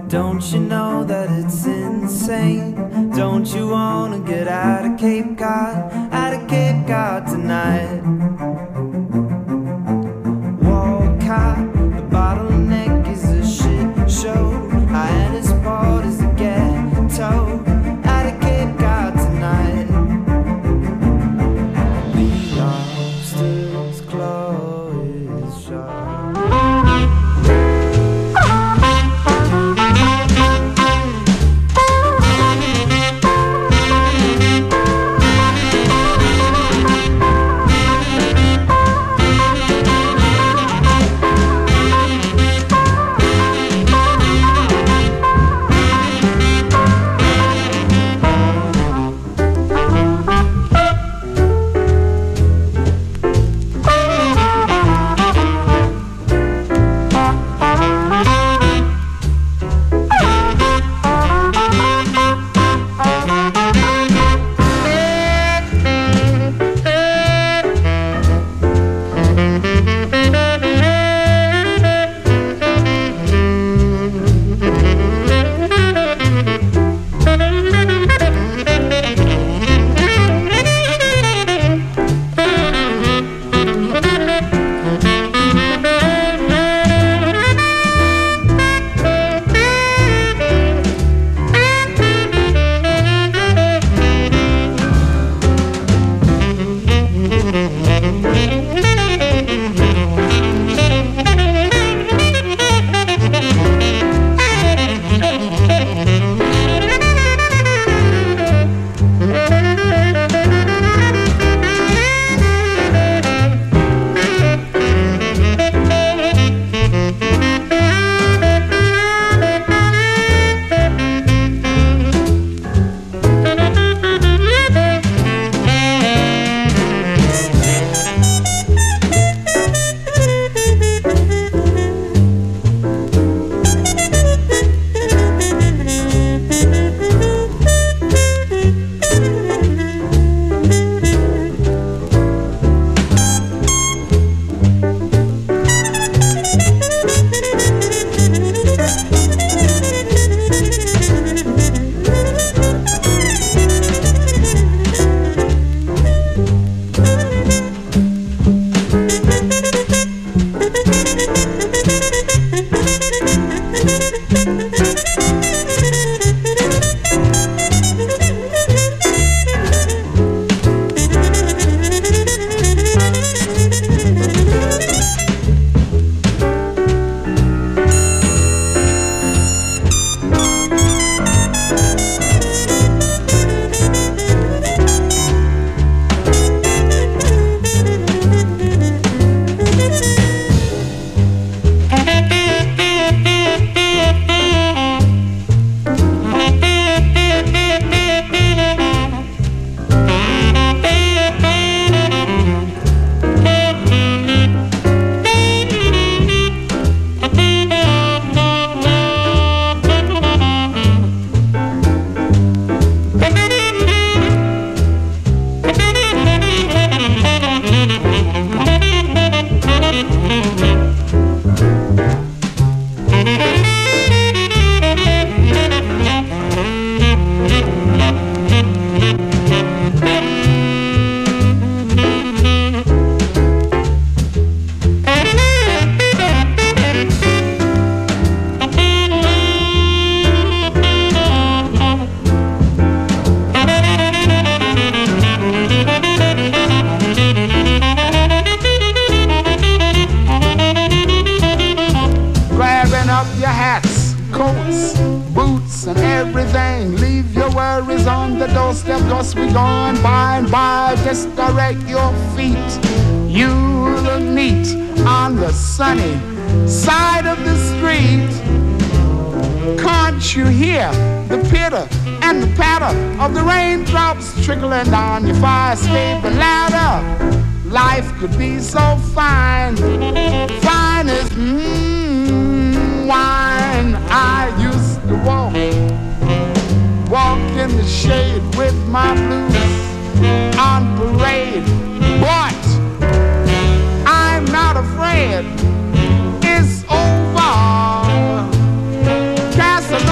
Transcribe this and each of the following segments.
Don't you know that it's insane? Don't you wanna get out of Cape Cod tonight? Walcott, the bottleneck is a shit show. Hyannisport is a ghetto. Out of Cape Cod tonight. The lobster's claw is sharp. Doorstep, 'cause we going by and by. Just direct your feet. You'll meet on the sunny side of the street. Can't you hear the pitter and the patter of the raindrops trickling down your fire escape ladder? Life could be so fine, fine as wine. I used to walk in the shade with my blues on parade. But I'm not afraid, it's over. Cast a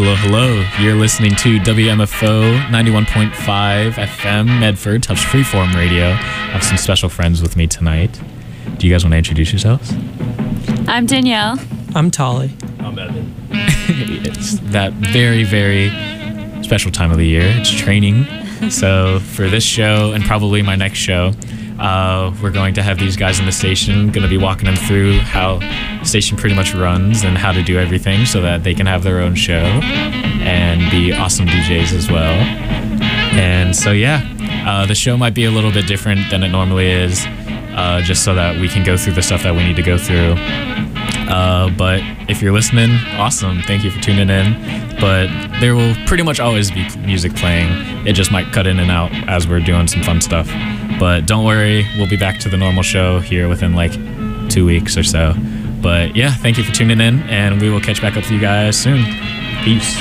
Hello. You're listening to WMFO 91.5 FM, Medford, Touch Freeform Radio. I have some special friends with me tonight. Do you guys want to introduce yourselves? I'm Danielle. I'm Tolly. I'm Evan. It's that very, very special time of the year. It's training. So for this show and probably my next show, we're going to have these guys in the station, going to be walking them through how the station pretty much runs and how to do everything so that they can have their own show and be awesome DJs as well. And so, yeah, the show might be a little bit different than it normally is, just so that we can go through the stuff that we need to go through. But if you're listening, awesome. Thank you for tuning in. But there will pretty much always be music playing. It just might cut in and out as we're doing some fun stuff. But don't worry, we'll be back to the normal show here within like 2 weeks or so. But yeah, thank you for tuning in, and we will catch back up with you guys soon. Peace.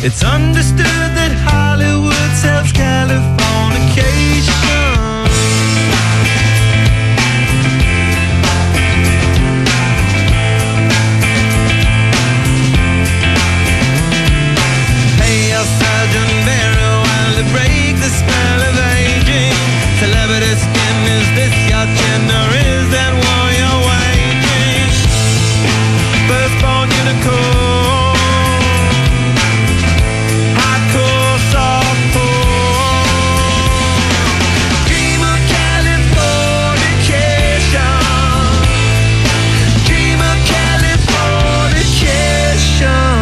It's understood that Hollywood sells Californication. Sergeant Barrow, while to break the spell of aging. Celebrity skin, is this your chin or is that war you're waging? Firstborn unicorn, hardcore softcore. Dream of Californication. Dream of Californication.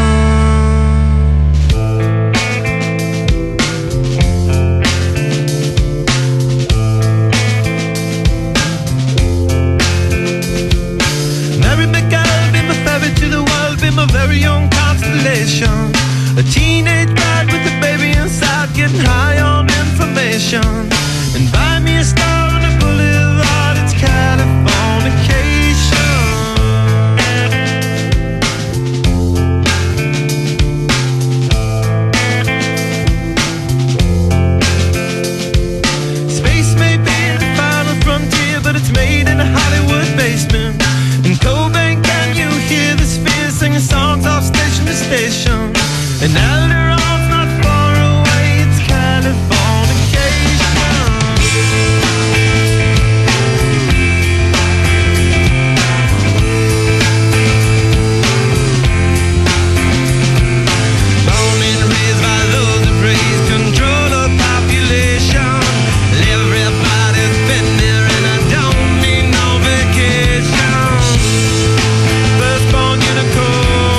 A very own constellation. A teenage bride with a baby inside, getting high on information. And buy me a star on a boulevard, it's Californication. Space may be the final frontier, but it's made in a Hollywood basement. In Cobain, can you hear this fear? Singing songs off station to station. And Alderon's not far away, it's Californication. Born and raised by those that praise control of population. Everybody's been there and I don't need no vacation. Firstborn unicorn.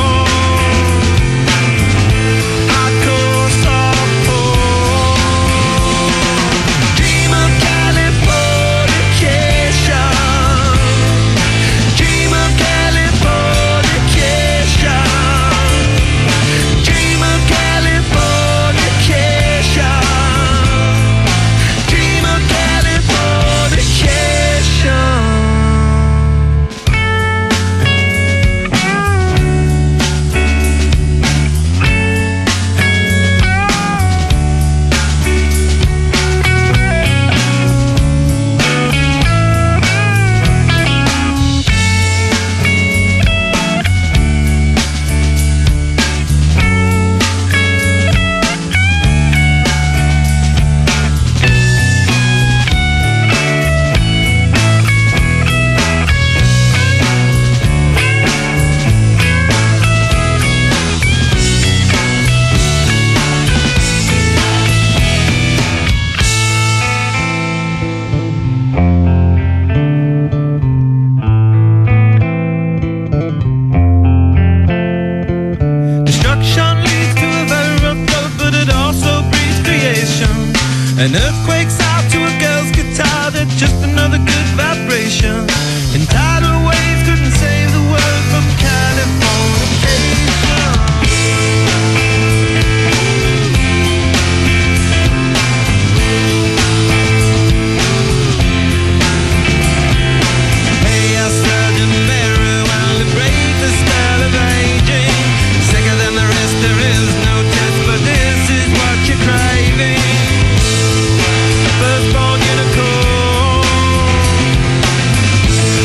An earthquake's out to a girl's guitar, that's just another good vibration. And tidal waves couldn't save the world from Californication. Hey, I Sergeant Barrow, while to break the spell of aging. Sicker than the rest, there is no test, but this is what you're craving. Firstborn unicorn,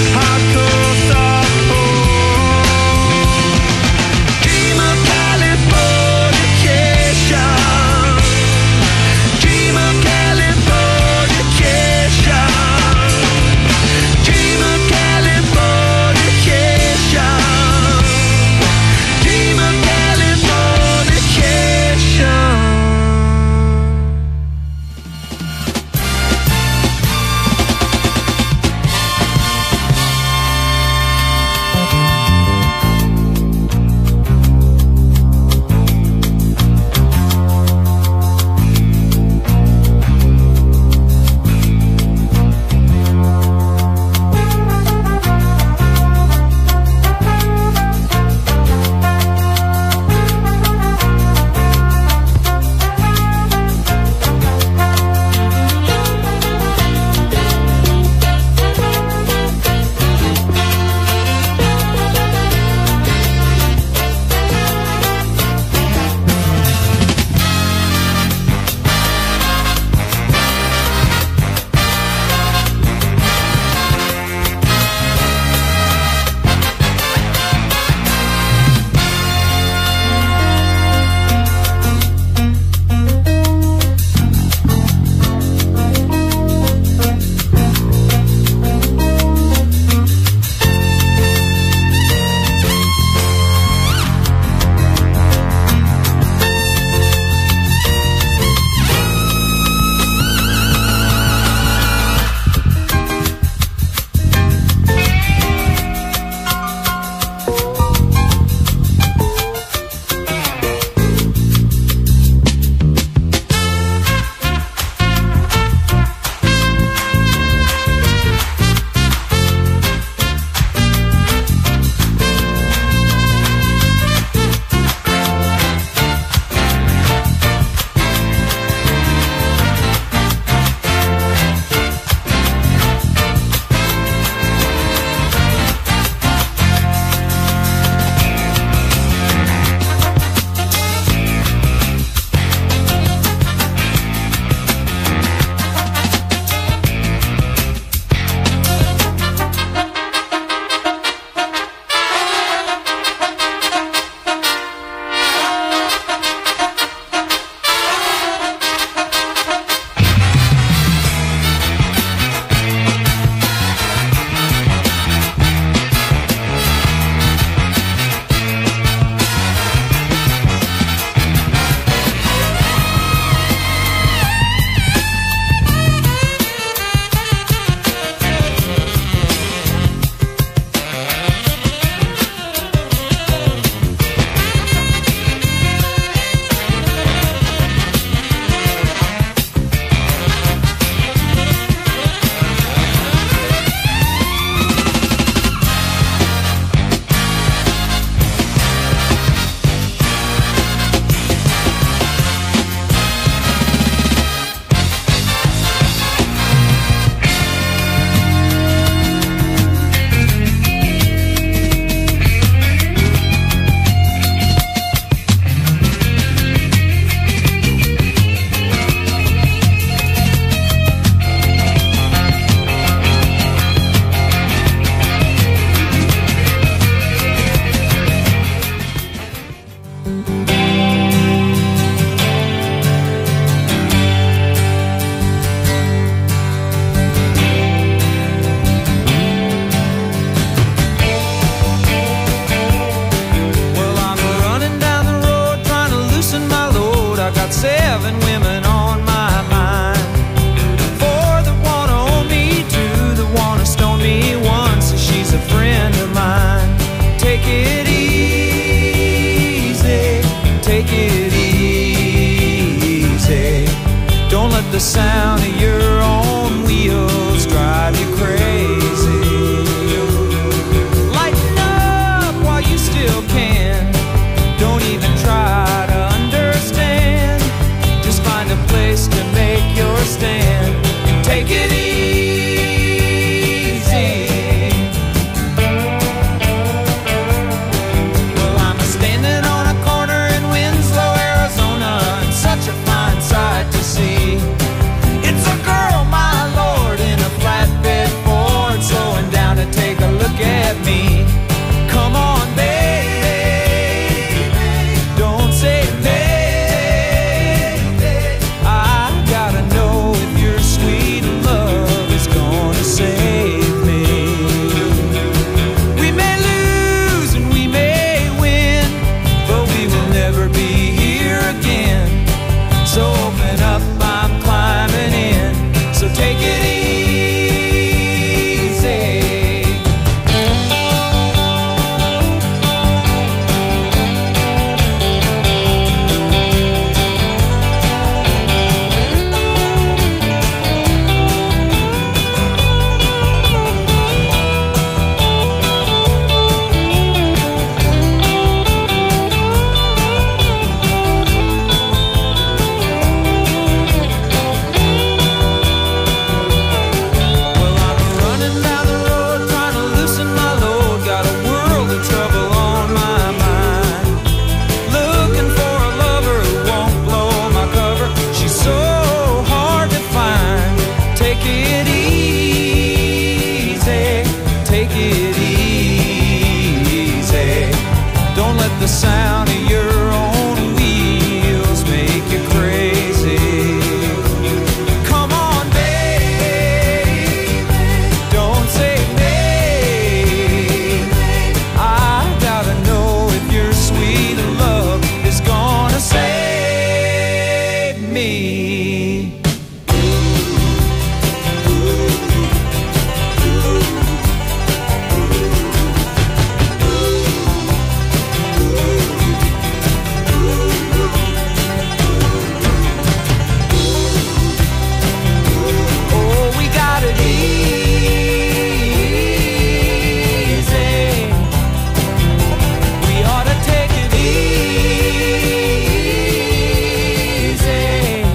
women on my mind. For the one who owned me, two, the one who stoned me once, she's a friend of mine. Take it easy, take it easy. Don't let the sound of your own wheels drive you crazy. Lighten up while you still can. Don't even try to understand. Just find a place to make your stand and take it easy. Well, I'm standing on a corner in Winslow, Arizona, and such a fine sight to see. It's a girl, my lord, in a flatbed Ford, slowing down to take a look at me. Come on, baby, don't say baby. I gotta know if your sweet love is gonna save me. We may lose and we may win, but we will never be here again. So open up, I'm climbing in. So take it easy. Well, I'm running down the road trying to loosen my load. Got a world of trouble on my mind. Looking for a lover who won't blow my cover. She's so hard to find. Take it easy, take it easy. Don't let the sound of your own wheels make you crazy. Come on, baby, don't say baby. I gotta know if your sweet love is gonna save me. Oh, we got it easy. We ought to take it easy.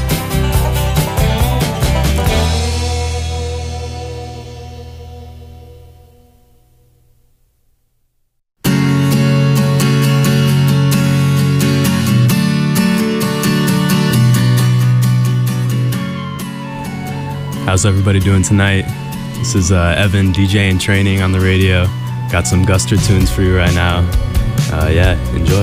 How's everybody doing tonight? This is Evan, DJ in training on the radio. Got some Guster tunes for you right now. Yeah, enjoy.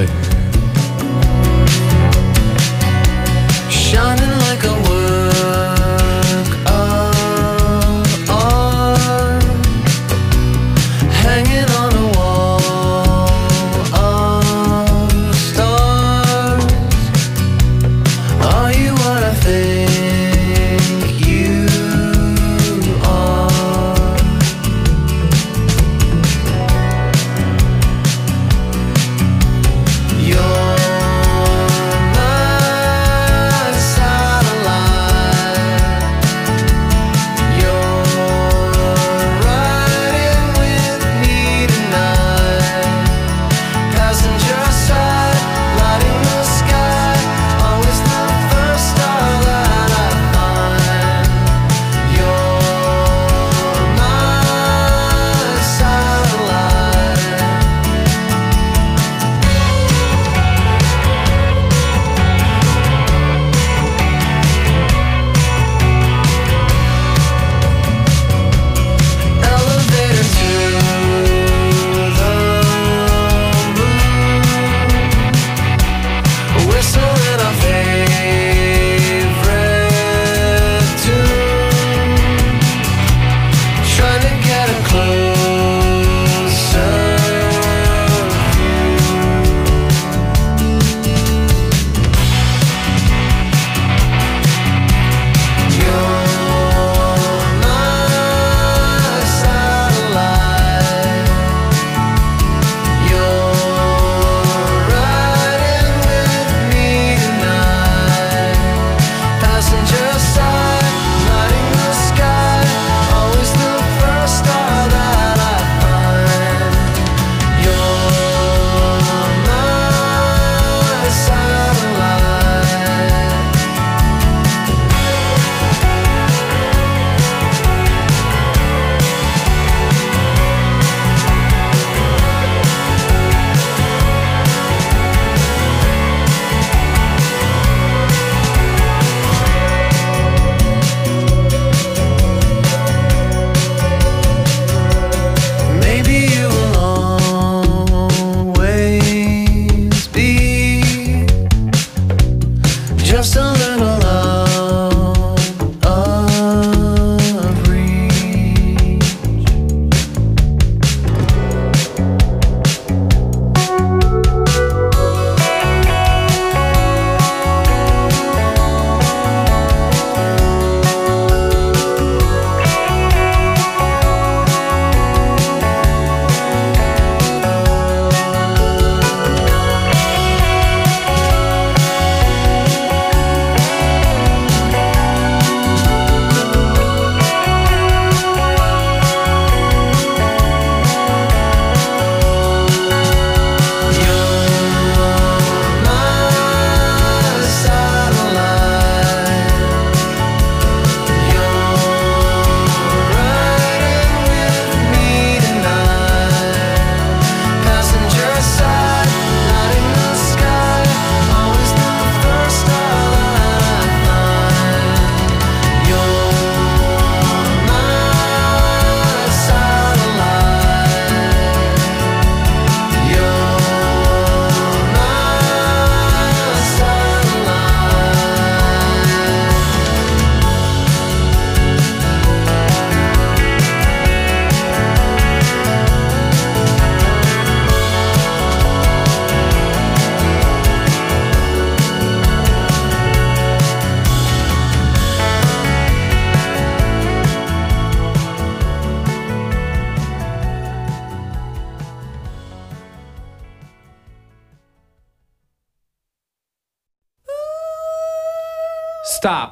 Shining like a work of art, hanging on a wall of stars. Are you what I think you are? Stop.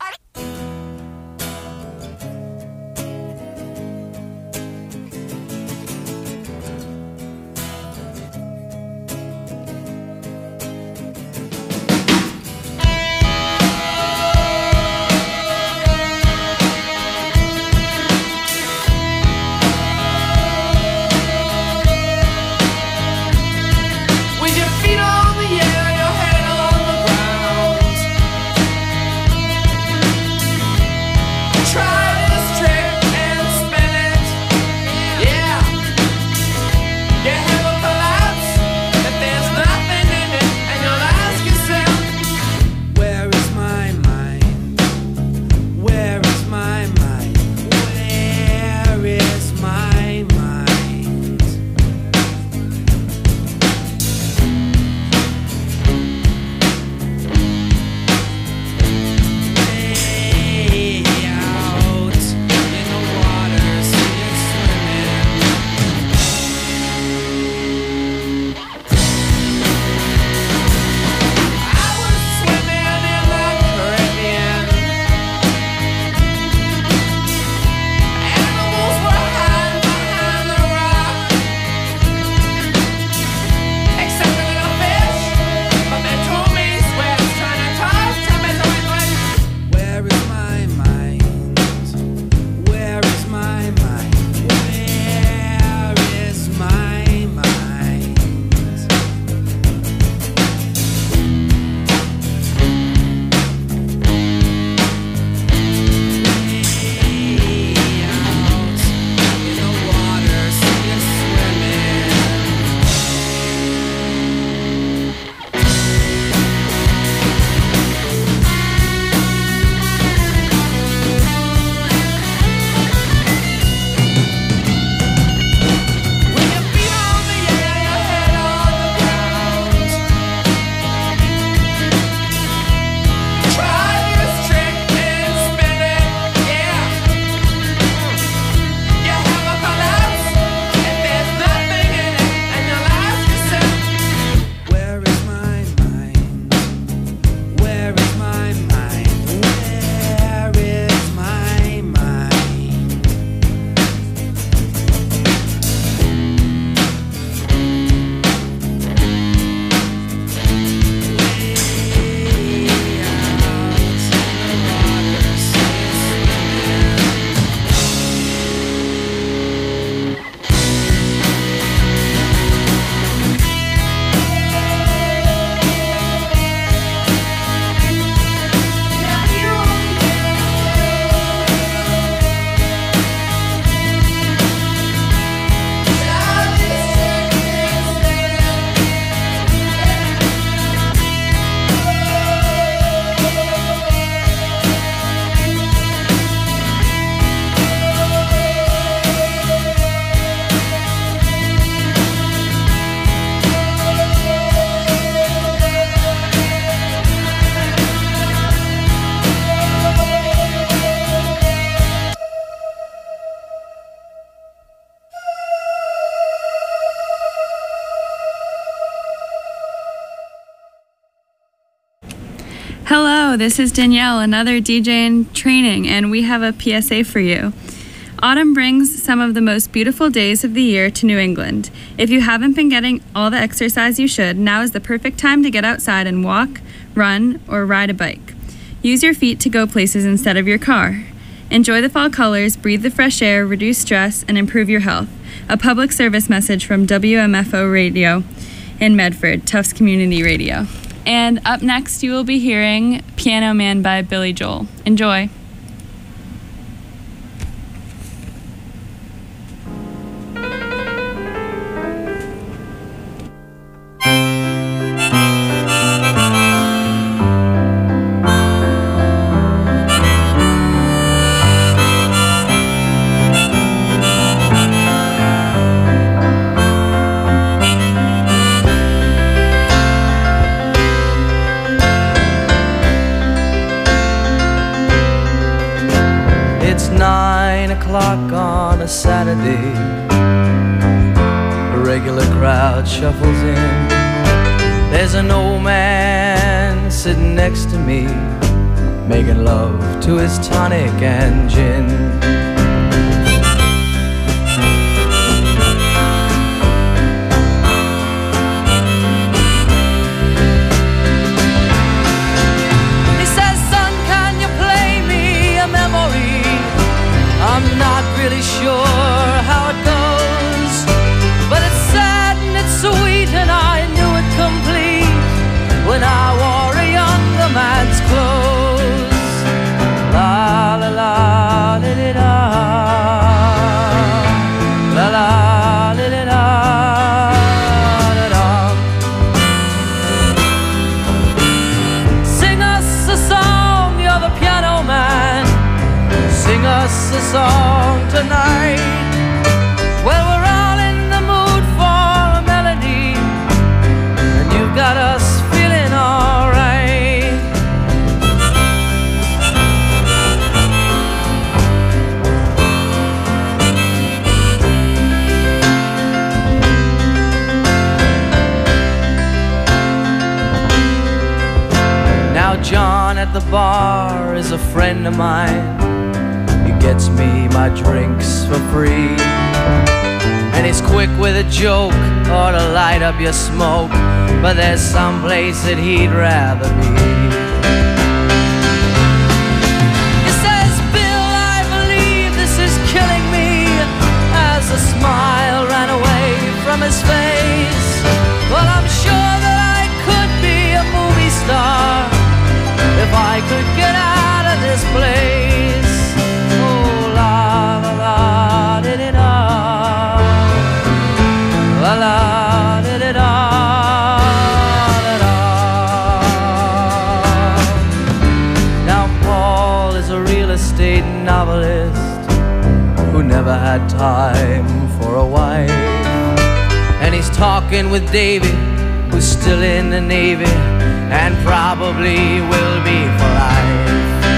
Hello, this is Danielle, another DJ in training, and we have a PSA for you. Autumn brings some of the most beautiful days of the year to New England. If you haven't been getting all the exercise you should, now is the perfect time to get outside and walk, run, or ride a bike. Use your feet to go places instead of your car. Enjoy the fall colors, breathe the fresh air, reduce stress, and improve your health. A public service message from WMFO Radio in Medford, Tufts Community Radio. And up next, you will be hearing Piano Man by Billy Joel. Enjoy. On a Saturday, a regular crowd shuffles in. There's an old man sitting next to me, making love to his tonic and gin. He says, son, can you play me a memory? I'm not really sure how it goes, but it's sad and it's sweet, and I knew it complete when I wore a younger man's clothes. La la la li li da, la la li li da da da. Sing us a song, you're the piano man. Sing us a song tonight. Well, we're all in the mood for a melody, and you've got us feeling alright. Now John at the bar is a friend of mine. He gets me my drinks for free, and he's quick with a joke or to light up your smoke, but there's some place that he'd rather be. He says, Bill, I believe this is killing me, as a smile ran away from his face. Well, I'm sure that I could be a movie star if I could get out of this place. Oh, la la la di di da, la la di di da da da. Now Paul is a real estate novelist who never had time for a wife, and he's talking with Davy, who's still in the Navy and probably will be for life.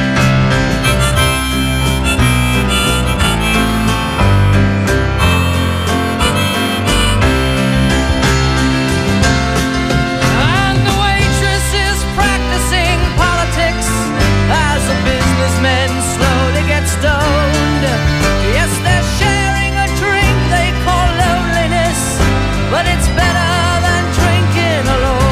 And the waitress is practicing politics as the businessmen slowly get stoned. Yes, they're sharing a drink they call loneliness, but it's better than drinking alone.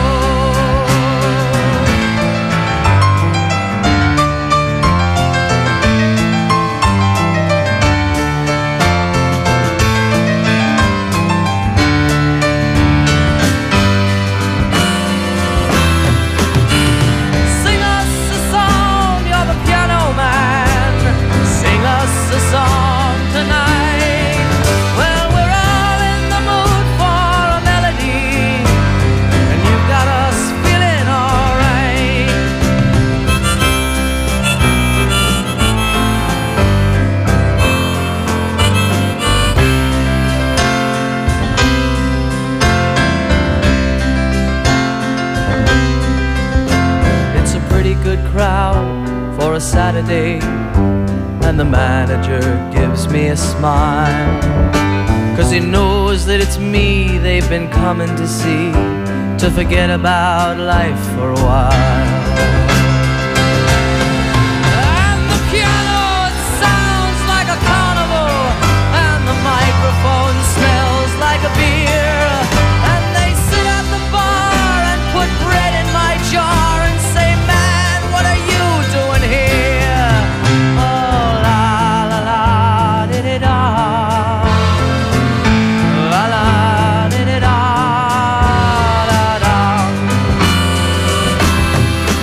Sing us a song, you're the piano man. Sing us a song tonight. Well, we're all in the mood for a melody, and you've got us feeling alright. It's a pretty good crowd for a Saturday, and the manager gives me a smile, 'cause he knows that it's me they've been coming to see, to forget about life for a while. And the piano, it sounds like a carnival, and the microphone smells like a beer, and they sit at the bar and put bread in my jar and say, man, what are you doing here? Oh, la la la di di da, la la di di da da da.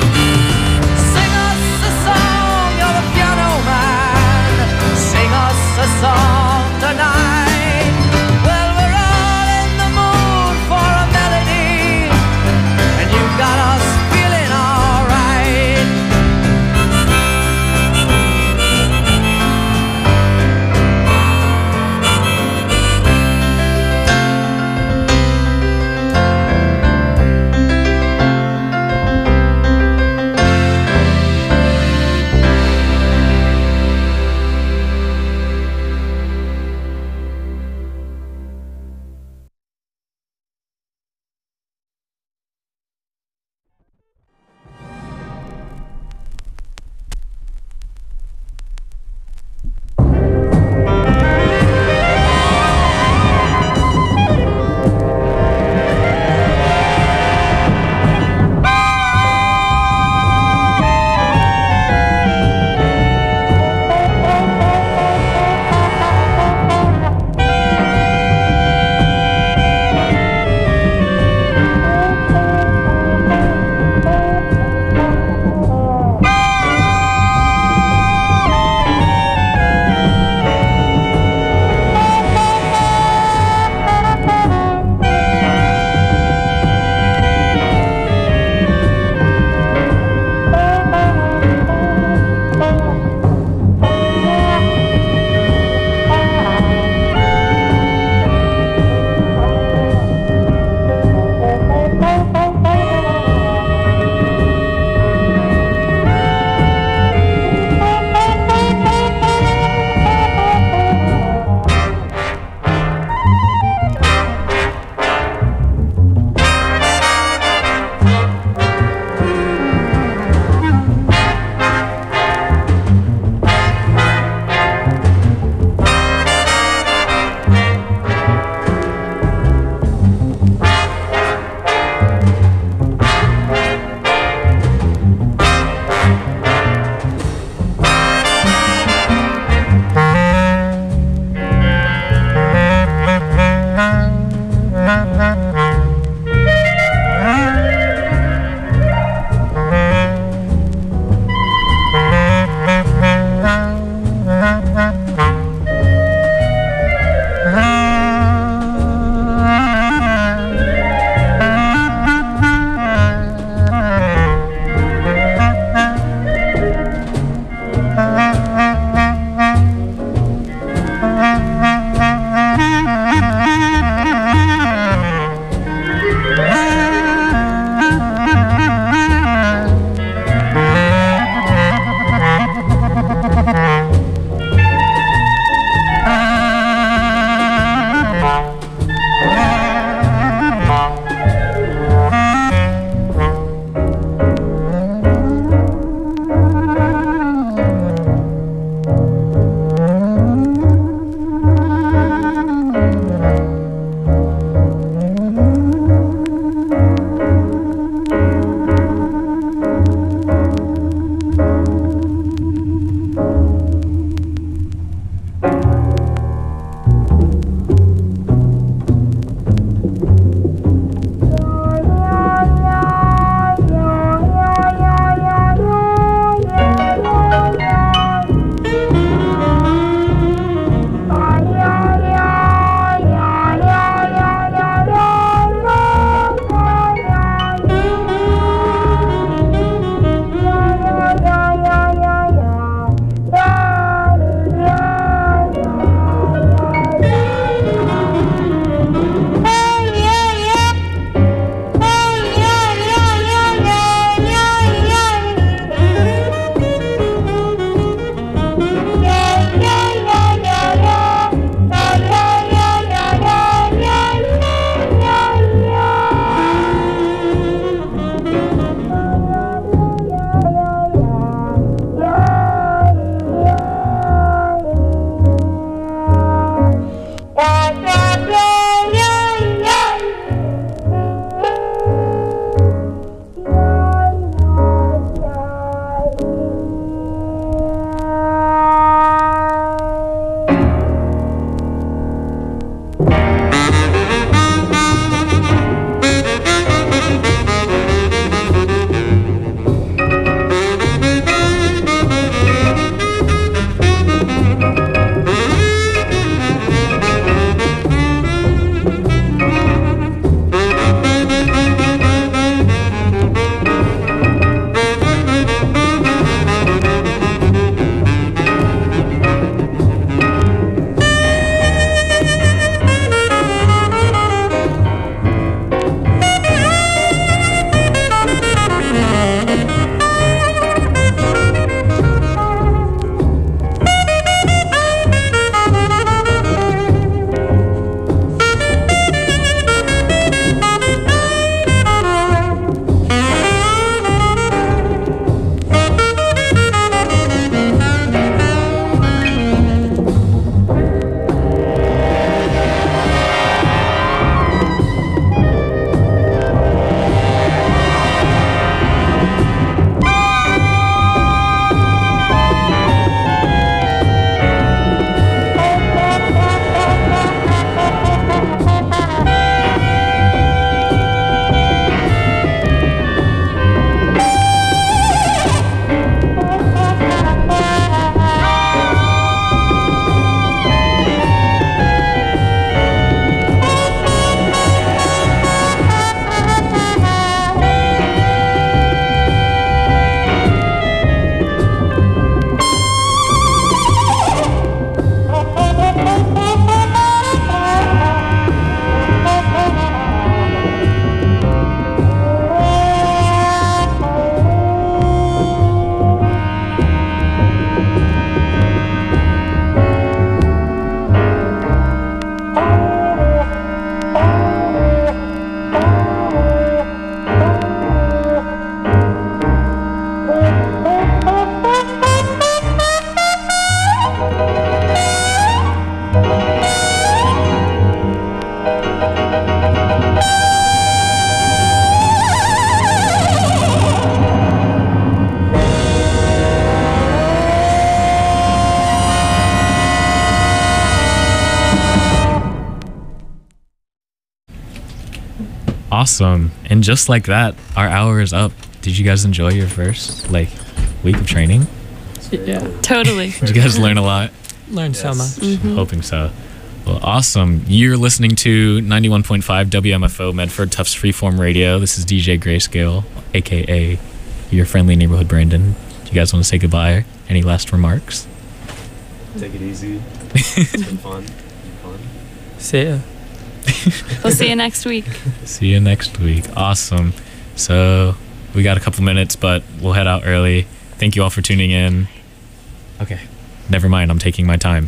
Awesome. And just like that, our hour is up. Did you guys enjoy your first week of training? Yeah. Totally. Did you guys learn a lot? Learned so much. Mm-hmm. Hoping so. Well, awesome. You're listening to 91.5 WMFO Medford Tufts Freeform Radio. This is DJ Grayscale, aka your friendly neighborhood Brandon. Do you guys want to say goodbye? Any last remarks? Take it easy. It's been fun. See ya. We'll see you next week. See you next week. Awesome. So we got a couple minutes, but we'll head out early. Thank you all for tuning in. Okay. Never mind. I'm taking my time.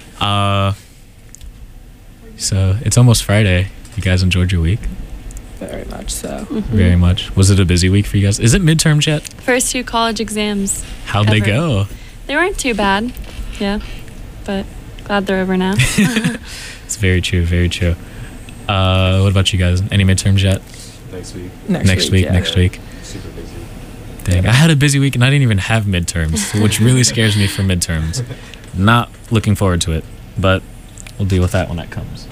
So it's almost Friday. You guys enjoyed your week? Very much so. Very much. Was it a busy week for you guys? Is it midterms yet? First 2 college exams. How'd they Ever. go? They weren't too bad. Yeah. But glad they're over now. It's very true. Very true. What about you guys? Any midterms yet? Next week. Next week. Super busy. Dang, I had a busy week and I didn't even have midterms, which really scares me for midterms. Not looking forward to it, but we'll deal with that when that comes.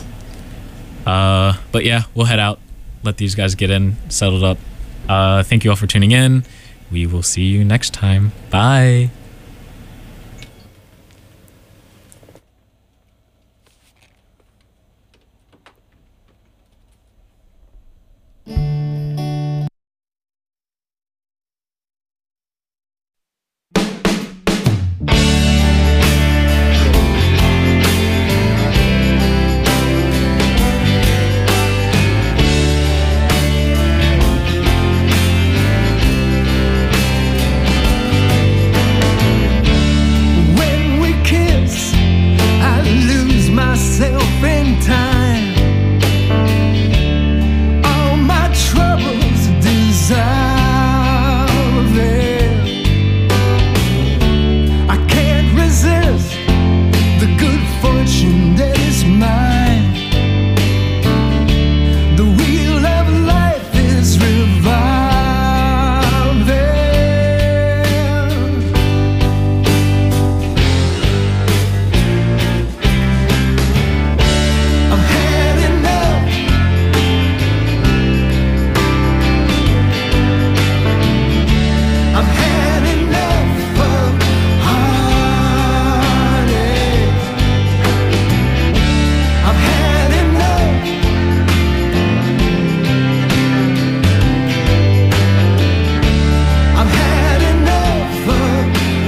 But yeah, we'll head out. Let these guys get in, settled up. Thank you all for tuning in. We will see you next time. Bye.